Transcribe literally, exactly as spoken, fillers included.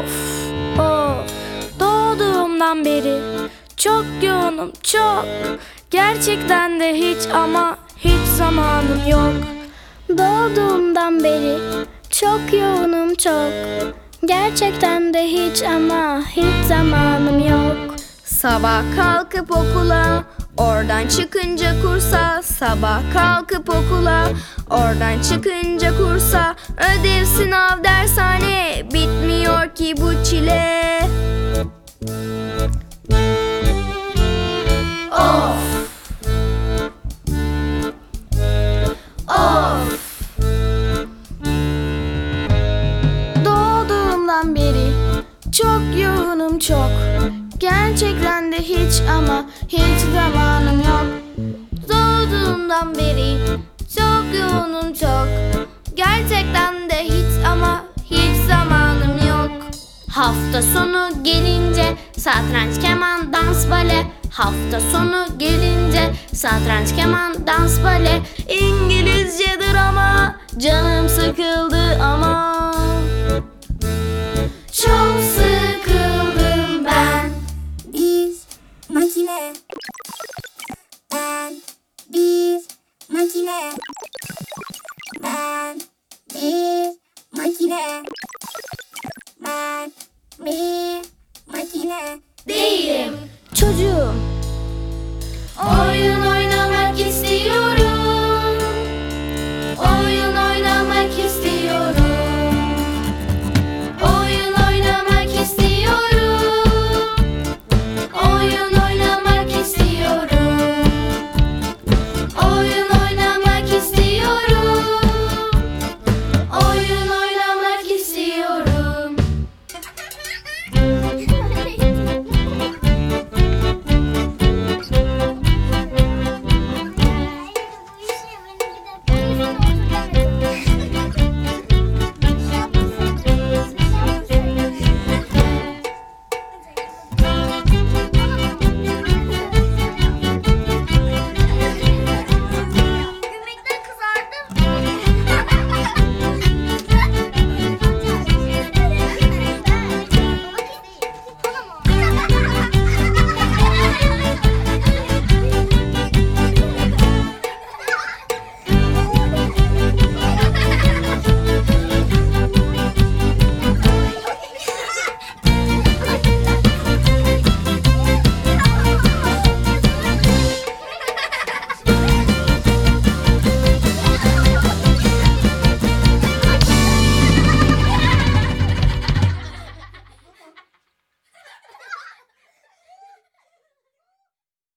Of, of, doğduğumdan beri çok yoğunum çok. Gerçekten de hiç ama hiç zamanım yok. Doğduğumdan beri çok yoğunum çok. Gerçekten de hiç ama hiç zamanım yok. Sabah kalkıp okula, oradan çıkınca kursa. Sabah kalkıp okula, oradan çıkınca kursa. Ödev, sınav, dershane, bitmiyor ki bu çile. Of, of. Doğduğumdan beri çok yoğunum çok. Gerçekten de hiç ama hiç zamanım yok. Doğduğumdan beri çok yoğunum çok. Gerçekten de hiç ama hiç zamanım yok. Hafta sonu gelince satranç, keman, dans, bale. Hafta sonu gelince satranç, keman, dans, bale. İngilizce drama, canım sıkıldı ama. Çok sıkıldım ben. Biz makine. Ben biz makine. Ben biz makine. Ben bir makine. Değilim. Çocuğum. Oyun